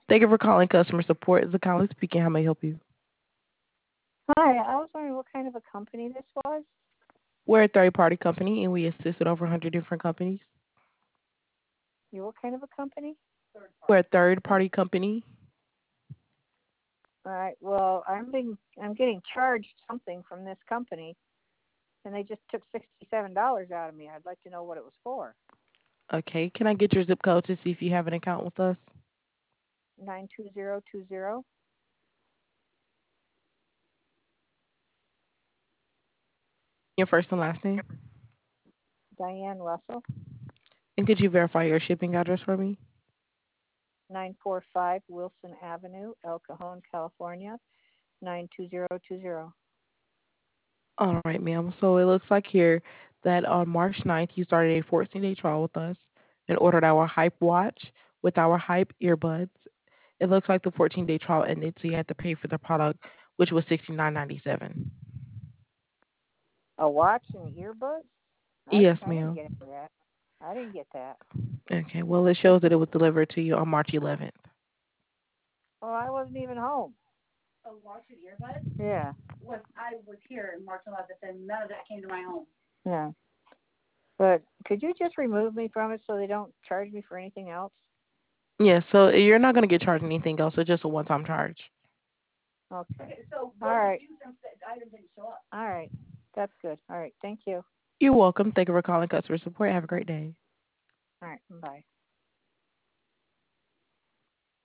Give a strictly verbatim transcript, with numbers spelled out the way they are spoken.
Thank you for calling customer support. This is Colin speaking. How may I help you? Hi, I was wondering what kind of a company this was. We're a third-party company, and we assist with over one hundred different companies. You what kind of a company? We're a third-party company. All right. Well, I'm being I'm getting charged something from this company, and they just took sixty-seven dollars out of me. I'd like to know what it was for. Okay. Can I get your zip code to see if you have an account with us? Nine two zero two zero. Your first and last name? Diane Russell. And could you verify your shipping address for me? Nine four five Wilson Avenue, El Cajon, California. Nine two zero two zero. All right, ma'am. So it looks like here that on March ninth, you started a fourteen-day trial with us and ordered our Hype watch with our Hype earbuds. It looks like the fourteen-day trial ended, so you had to pay for the product, which was sixty-nine ninety-seven. A watch and earbuds? I Yes, I didn't ma'am. get that. I didn't get that. Okay. Well, it shows that it was delivered to you on March eleventh. Oh, I wasn't even home. A watch and earbuds Yeah. was I was here in March eleventh, and none of that came to my home. Yeah. But could you just remove me from it so they don't charge me for anything else? Yes. So you're not going to get charged anything else. It's just a one-time charge. Okay. Okay, so All what did right. you do since the item didn't show up? All right. That's good. All right. Thank you. You're welcome. Thank you for calling customer support. Have a great day. All right. Bye.